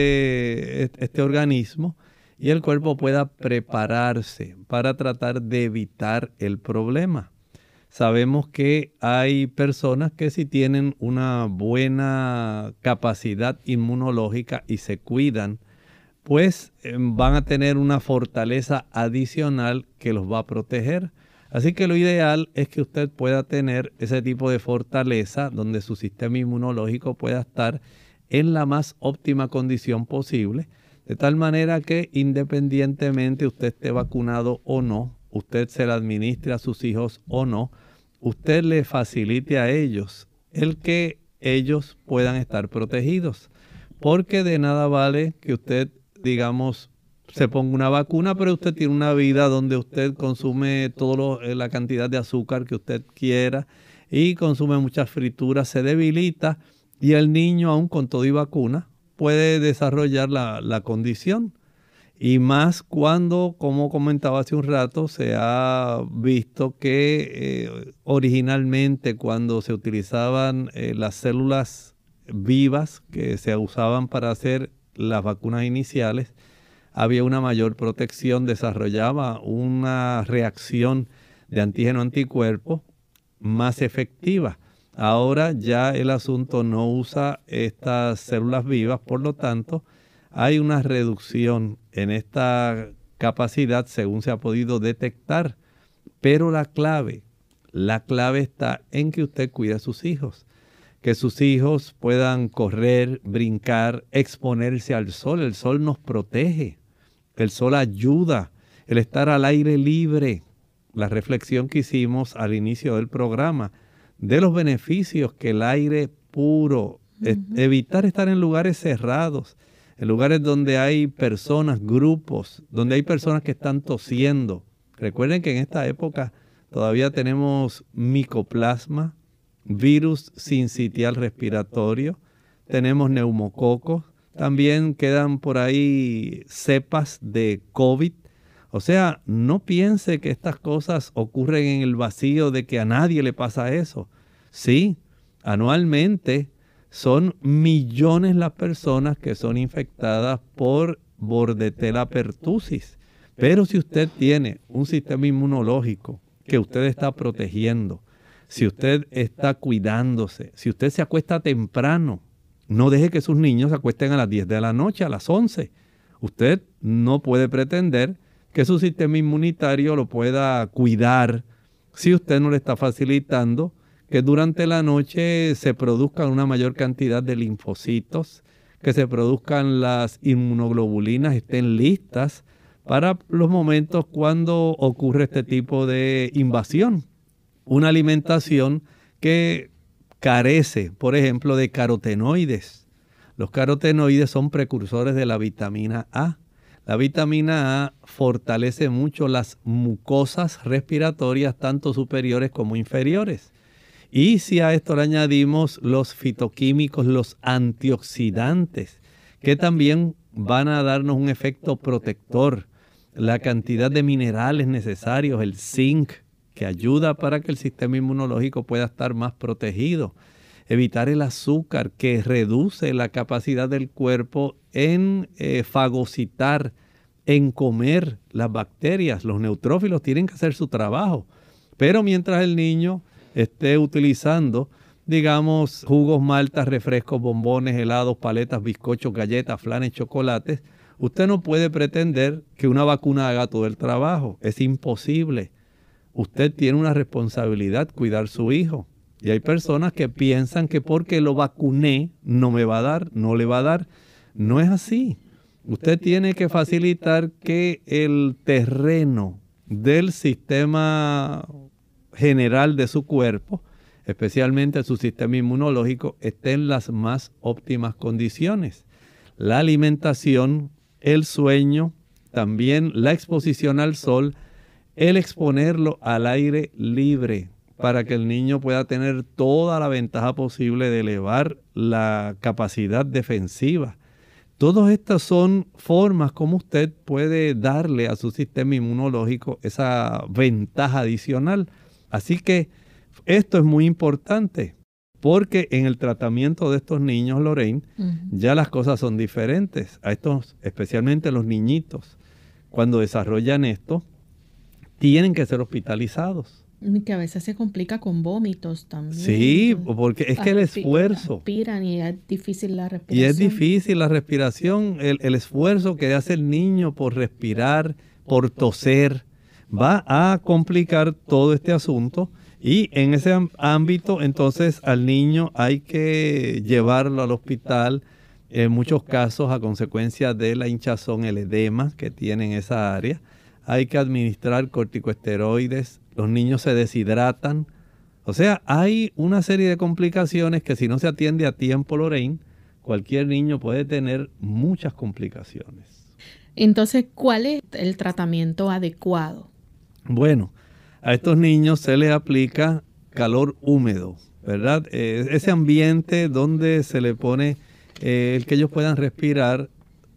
este, este organismo, y el cuerpo pueda prepararse para tratar de evitar el problema. Sabemos que hay personas que si tienen una buena capacidad inmunológica y se cuidan, pues eh, van a tener una fortaleza adicional que los va a proteger. Así que lo ideal es que usted pueda tener ese tipo de fortaleza donde su sistema inmunológico pueda estar en la más óptima condición posible, de tal manera que independientemente usted esté vacunado o no, usted se la administre a sus hijos o no, usted le facilite a ellos el que ellos puedan estar protegidos. Porque de nada vale que usted, digamos, se ponga una vacuna, pero usted tiene una vida donde usted consume toda la cantidad de azúcar que usted quiera y consume muchas frituras, se debilita, y el niño, aún con todo y vacuna, puede desarrollar la, la condición. Y más cuando, como comentaba hace un rato, se ha visto que eh, originalmente cuando se utilizaban eh, las células vivas que se usaban para hacer las vacunas iniciales, había una mayor protección, desarrollaba una reacción de antígeno-anticuerpo más efectiva. Ahora ya el asunto no usa estas células vivas, por lo tanto, hay una reducción en esta capacidad según se ha podido detectar. Pero la clave, la clave está en que usted cuide a sus hijos. Que sus hijos puedan correr, brincar, exponerse al sol. El sol nos protege. El sol ayuda. El estar al aire libre. La reflexión que hicimos al inicio del programa de los beneficios que el aire puro, uh-huh. es, evitar estar en lugares cerrados, en lugares donde hay personas, grupos, donde hay personas que están tosiendo. Recuerden que en esta época todavía tenemos micoplasma, virus sincitial respiratorio, tenemos neumococos, también quedan por ahí cepas de COVID. O sea, no piense que estas cosas ocurren en el vacío de que a nadie le pasa eso. Sí, anualmente son millones las personas que son infectadas por Bordetella pertussis. Pero si usted tiene un sistema inmunológico que usted está protegiendo, si usted está cuidándose, si usted se acuesta temprano, no deje que sus niños se acuesten a las diez de la noche, a las once. Usted no puede pretender que su sistema inmunitario lo pueda cuidar si usted no le está facilitando que durante la noche se produzcan una mayor cantidad de linfocitos, que se produzcan las inmunoglobulinas, estén listas para los momentos cuando ocurre este tipo de invasión. Una alimentación que carece, por ejemplo, de carotenoides. Los carotenoides son precursores de la vitamina A. La vitamina A fortalece mucho las mucosas respiratorias, tanto superiores como inferiores. Y si a esto le añadimos los fitoquímicos, los antioxidantes, que también van a darnos un efecto protector, la cantidad de minerales necesarios, el zinc, que ayuda para que el sistema inmunológico pueda estar más protegido. Evitar el azúcar, que reduce la capacidad del cuerpo en eh, fagocitar, en comer las bacterias. Los neutrófilos tienen que hacer su trabajo. Pero mientras el niño esté utilizando, digamos, jugos, maltas, refrescos, bombones, helados, paletas, bizcochos, galletas, flanes, chocolates, Usted no puede pretender que una vacuna haga todo el trabajo. Es imposible. Usted tiene una responsabilidad, cuidar a su hijo. Y hay personas que piensan que porque lo vacuné no me va a dar, no le va a dar. No es así. Usted tiene que facilitar que el terreno del sistema general de su cuerpo, especialmente su sistema inmunológico, esté en las más óptimas condiciones. La alimentación, el sueño, también la exposición al sol, el exponerlo al aire libre para que el niño pueda tener toda la ventaja posible de elevar la capacidad defensiva. Todas estas son formas como usted puede darle a su sistema inmunológico esa ventaja adicional. Así que esto es muy importante porque en el tratamiento de estos niños, Lorraine, uh-huh. ya las cosas son diferentes. A estos, especialmente los niñitos, cuando desarrollan esto, tienen que ser hospitalizados. Que a veces se complica con vómitos también. Sí, porque es que el esfuerzo. Aspiran y es difícil la respiración. Y es difícil la respiración, el, el esfuerzo que hace el niño por respirar, por toser, va a complicar todo este asunto. Y en ese ámbito, entonces, al niño hay que llevarlo al hospital, en muchos casos a consecuencia de la hinchazón, el edema que tiene en esa área. Hay que administrar corticosteroides, los niños se deshidratan. O sea, hay una serie de complicaciones que si no se atiende a tiempo, Lorraine, cualquier niño puede tener muchas complicaciones. Entonces, ¿cuál es el tratamiento adecuado? Bueno, a estos niños se les aplica calor húmedo, ¿verdad? Eh, ese ambiente donde se le pone eh, el que ellos puedan respirar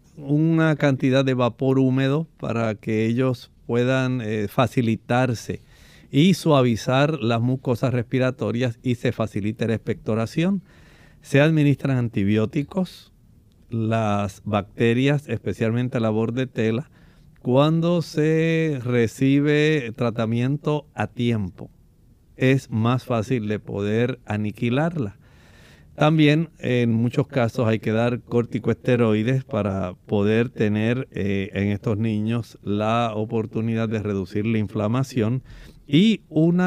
una cantidad de vapor húmedo para que ellos puedan eh, facilitarse y suavizar las mucosas respiratorias y se facilite la expectoración. Se administran antibióticos, las bacterias, especialmente la bordetela, cuando se recibe tratamiento a tiempo. Es más fácil de poder aniquilarla. También en muchos casos hay que dar corticosteroides para poder tener eh, en estos niños la oportunidad de reducir la inflamación y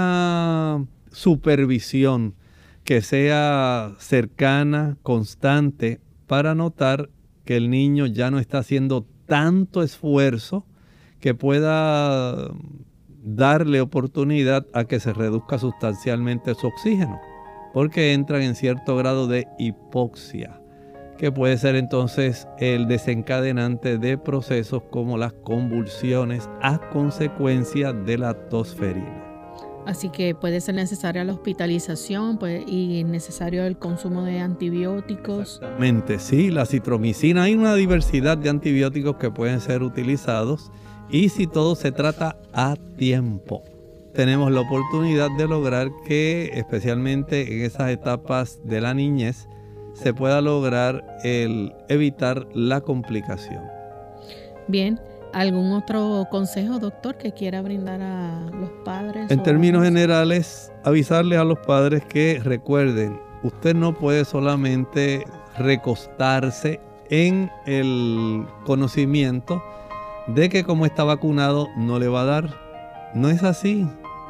una supervisión que sea cercana, constante, para notar que el niño ya no está haciendo tanto esfuerzo que pueda darle oportunidad a que se reduzca sustancialmente su oxígeno, porque entran en cierto grado de hipoxia, que puede ser entonces el desencadenante de procesos como las convulsiones a consecuencia de la tosferina. Así que puede ser necesaria la hospitalización puede, y necesario el consumo de antibióticos. Exactamente, sí, la citromicina. Hay una diversidad de antibióticos que pueden ser utilizados y si todo se trata a tiempo, tenemos la oportunidad de lograr que, especialmente en esas etapas de la niñez, se pueda lograr el evitar la complicación. Bien, ¿algún otro consejo, doctor, que quiera brindar a los padres? En términos generales, avisarles a los padres que recuerden, usted no puede solamente recostarse en el conocimiento de que como está vacunado no le va a dar. No es así.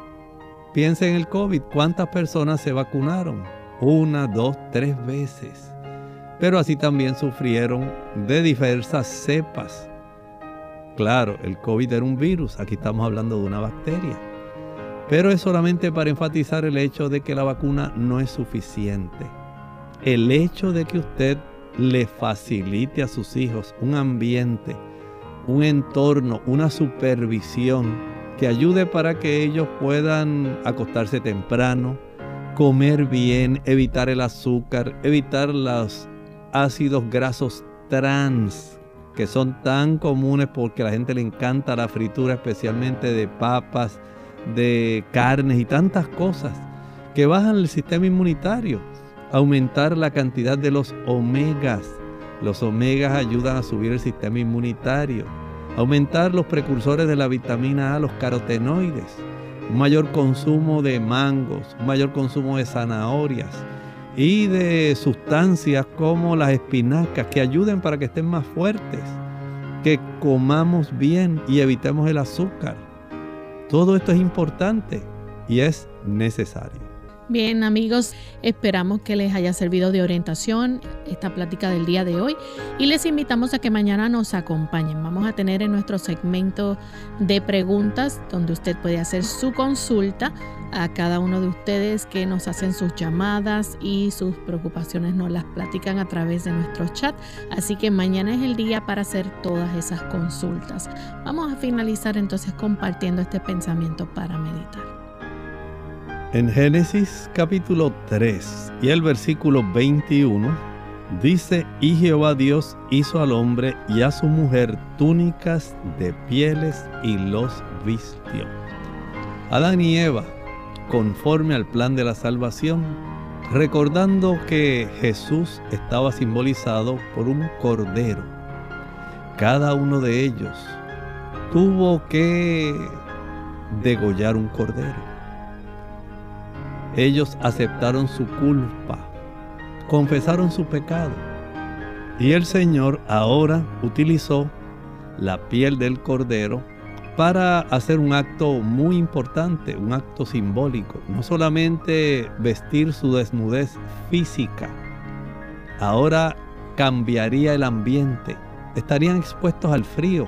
Piensa en el COVID. ¿Cuántas personas se vacunaron? Una, dos, tres veces. Pero así también sufrieron de diversas cepas. Claro, el COVID era un virus. Aquí estamos hablando de una bacteria. Pero es solamente para enfatizar el hecho de que la vacuna no es suficiente. El hecho de que usted le facilite a sus hijos un ambiente, un entorno, una supervisión que ayude para que ellos puedan acostarse temprano, comer bien, evitar el azúcar, evitar los ácidos grasos trans que son tan comunes porque a la gente le encanta la fritura, especialmente de papas, de carnes y tantas cosas que bajan el sistema inmunitario. Aumentar la cantidad de los omegas. Los omegas ayudan a subir el sistema inmunitario. Aumentar los precursores de la vitamina A, los carotenoides. Un mayor consumo de mangos, un mayor consumo de zanahorias y de sustancias como las espinacas que ayuden para que estén más fuertes. que comamos bien y evitemos el azúcar. Todo esto es importante y es necesario. Bien, amigos, esperamos que les haya servido de orientación esta plática del día de hoy y les invitamos a que mañana nos acompañen. Vamos a tener en nuestro segmento de preguntas donde usted puede hacer su consulta a cada uno de ustedes que nos hacen sus llamadas y sus preocupaciones nos las platican a través de nuestro chat. Así que mañana es el día para hacer todas esas consultas. Vamos a finalizar entonces compartiendo este pensamiento para meditar. En Génesis capítulo tres y el versículo veintiuno dice: y Jehová Dios hizo al hombre y a su mujer túnicas de pieles y los vistió. Adán y Eva, conforme al plan de la salvación, recordando que Jesús estaba simbolizado por un cordero, cada uno de ellos tuvo que degollar un cordero. Ellos aceptaron su culpa, confesaron su pecado, y el Señor ahora utilizó la piel del cordero para hacer un acto muy importante, un acto simbólico. No solamente vestir su desnudez física, ahora cambiaría el ambiente. Estarían expuestos al frío,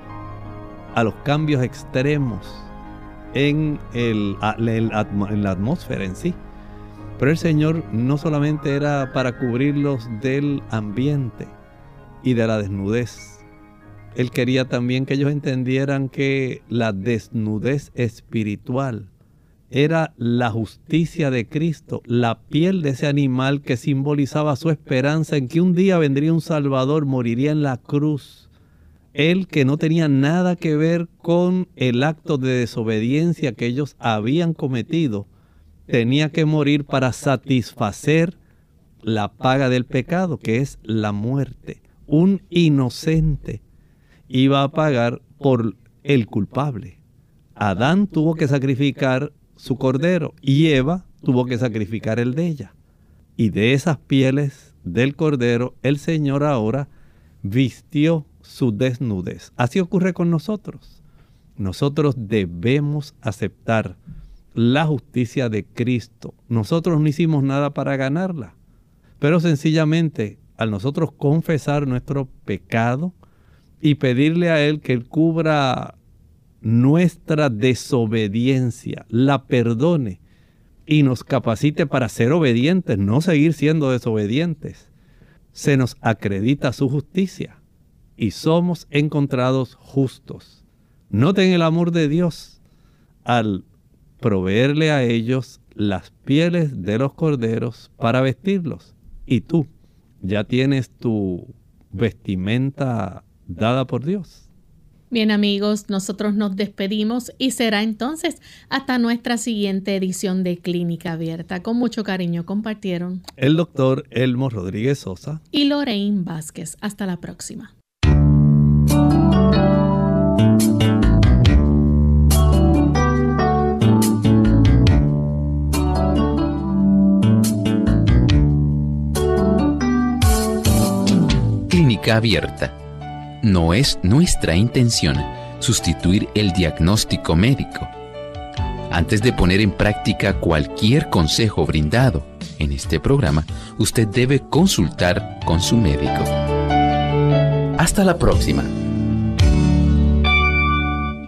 a los cambios extremos en, el, en la atmósfera en sí. Pero el Señor no solamente era para cubrirlos del ambiente y de la desnudez. Él quería también que ellos entendieran que la desnudez espiritual era la justicia de Cristo, la piel de ese animal que simbolizaba su esperanza en que un día vendría un Salvador, moriría en la cruz. Él, que no tenía nada que ver con el acto de desobediencia que ellos habían cometido, tenía que morir para satisfacer la paga del pecado, que es la muerte. Un inocente iba a pagar por el culpable. Adán tuvo que sacrificar su cordero y Eva tuvo que sacrificar el de ella. Y de esas pieles del cordero, el Señor ahora vistió su desnudez. Así ocurre con nosotros. Nosotros debemos aceptar la justicia de Cristo. Nosotros no hicimos nada para ganarla, pero sencillamente al nosotros confesar nuestro pecado y pedirle a Él que Él cubra nuestra desobediencia, la perdone y nos capacite para ser obedientes, no seguir siendo desobedientes, se nos acredita su justicia y somos encontrados justos. Noten el amor de Dios al proveerle a ellos las pieles de los corderos para vestirlos. Y tú ya tienes tu vestimenta dada por Dios. Bien, amigos, nosotros nos despedimos y será entonces hasta nuestra siguiente edición de Clínica Abierta. Con mucho cariño compartieron el doctor Elmo Rodríguez Sosa y Lorraine Vázquez. Hasta la próxima. Clínica Abierta. No es nuestra intención sustituir el diagnóstico médico. Antes de poner en práctica cualquier consejo brindado en este programa, usted debe consultar con su médico. Hasta la próxima.